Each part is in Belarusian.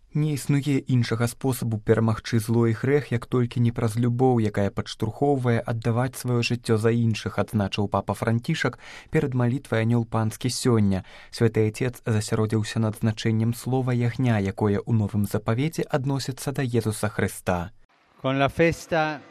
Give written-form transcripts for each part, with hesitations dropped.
Не існуе іншага спосабу перамагчы зло і грэх, як толькі не праз любоў, якая падштурхоўвае аддаваць сваё жыццё за іншых, адзначыў папа Францішак перад малітвай анёл панскі сёння. Святы Отец засяродзіўся над значэннем слова ягня, якое ў новым запавеце адносіцца да Езуса Христа. Con la festa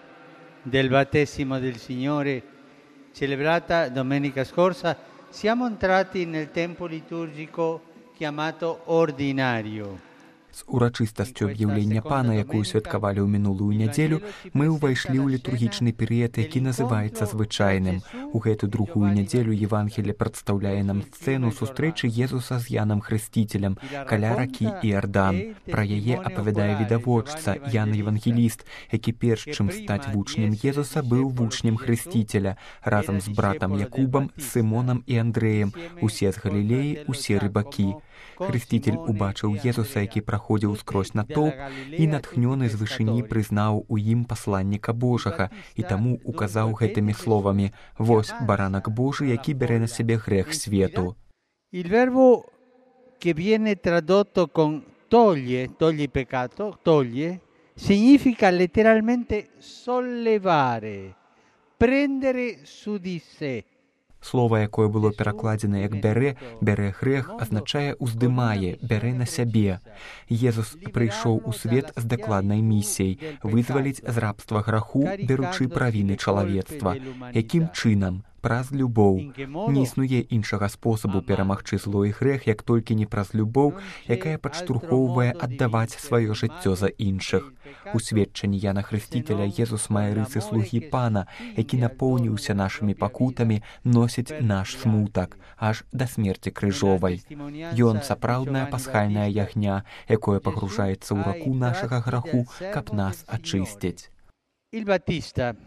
del battesimo del Signore, celebrata domenica scorsa, siamo entrati nel tempo liturgico chiamato ordinario. З урачыстасцю аб'яўлення Пана, якую святкавалі ў мінулую нядзелю, мы ўвайшлі ў літургічны перыяд, які называецца звычайным. У гэту другую нядзелю Евангелие прадстаўляе нам сцэну сустрэчы Езуса з Янам Хрысцітелем каля ракі Іардан. Пра яе апавядае відавочца Ян Евангеліст, які перш чым стаць вучнем Езуса, быў вучнем Хрысцітеля разам з братам Якубам, Сымонам і Андрэем, усе з Галілеі, усе рыбакі. Хрысцітель убачыў Езуса, які праходзіў скрозь натоўп, і натхнёны з вышыні прызнаў у ім пасланніка Божага, і таму указаў гэтымі словамі: «Вось баранак Божы, які бярэ на сябе грэх свету». Il verbo che viene tradotto con toglie peccato, toglie, significa letteralmente sollevare, prendere su di sé. Слова, якое было перакладзена як «бярэ», «бярэ грэх», азначае «уздымае», «бярэ на сябе». Езус прыйшоў у свет з дакладнай місіяй – вызваліць з рабства граху, беручы правіны чалавецтва. Якім чынам? Праз любоў. Не існуе іншага спосабу перамагчы зло і грэх, як толькі не праз любоў, якая падштурхоўвае аддаваць сваё жыццё за іншых. У сведчанні Яна Хрысцітеля Езус мае рысы слугі Пана, які напоўніўся нашымі пакутамі, носіць наш смутак, аж да смерці крыжовай. Ён сапраўдная пасхальная ягня, якое пагружаецца ў раку нашага граху, каб нас ачысціць. Il Battista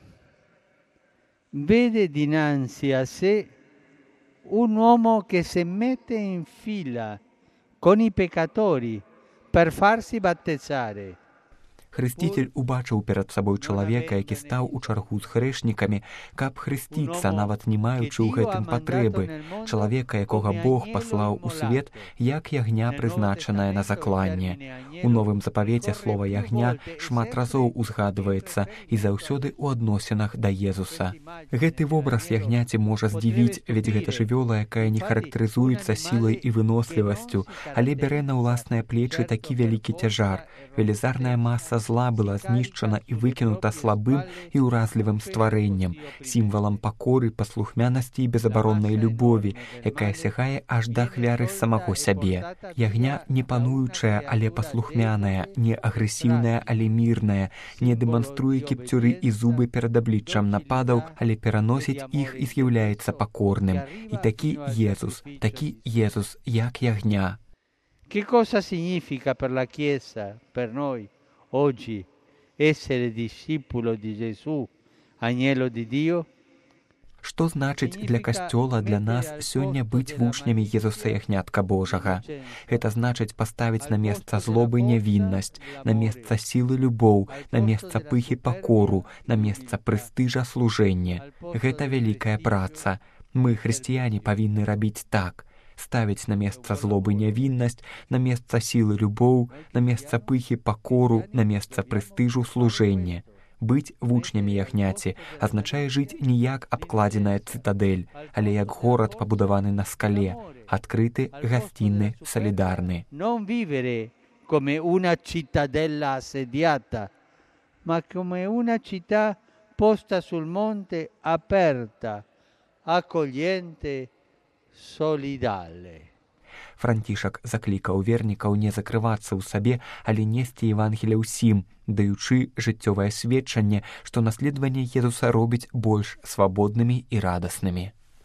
vede dinanzi a sé un uomo che si mette in fila con i peccatori per farsi battezzare. Хрысцітель убачыў перад сабой чалавека, які стаў у чаргу з грэшнікамі, каб хрысціцца, нават не маючы ў гэтым патрэбы. Чалавека, якога Бог паслаў у свет, як ягня, прызначаная на закланне. У новым запавеце слова «ягня» шмат разоў узгадваецца і заўсёды ў адносінах да Езуса. Гэты вобраз ягняці можа здзівіць, ведь гэта жывёла, якая не характарызуецца сілай і вынослівасцю, але бярэ на ўласныя плечы такі вялікі цяжар. Велізарная маса зла была знішчана і выкінута слабым і ўразлівым стварэннем, сімвалам пакоры, паслухмянасці і безабароннай любові, якая сягае аж да ахвяры самого сябе. Ягня не пануючая, але паслухмяная, не агрэсіўная, але мірная, не дэманструе кіпцюры і зубы перад абліччам нападаў, але пераносіць іх і з'яўляецца пакорным. І такі Езус, як ягня. Che cosa significa per la Chiesa, per noi, oggi, essere discepolo di Gesù, agnello di Dio? Што значыць для Касцёла, для нас сёння быць вучнямі Езуса ягнятка Божага? Гэта значыць паставіць на месца злобы нявіннасць, на месца сілы любоў, на месца пыхі пакору, на месца прэстыжа служэння. Гэта вялікая праца. Мы, хрысціяне, павінны рабіць так. Ставіць на месца злобы нявіннасць, на месца сілы любоў, на месца пыхі пакору, на месца прэстыжу служэння. Быць вучнямі ягняці азначае жыць не як абкладзеная цытадэль, але як горад, пабудаваны на скале, адкрыты, гасцінны, салідарны. Non vivere come una cittadella assediata, ma come una città posta sul monte, aperta, accogliente, solidale. Францішак заклікаў вернікаў не закрывацца ў сабе, але несці Евангелие ўсім, даючы жыццёвае сведчанне, што наследаванне Езуса робіць больш свабоднымі і радаснымі.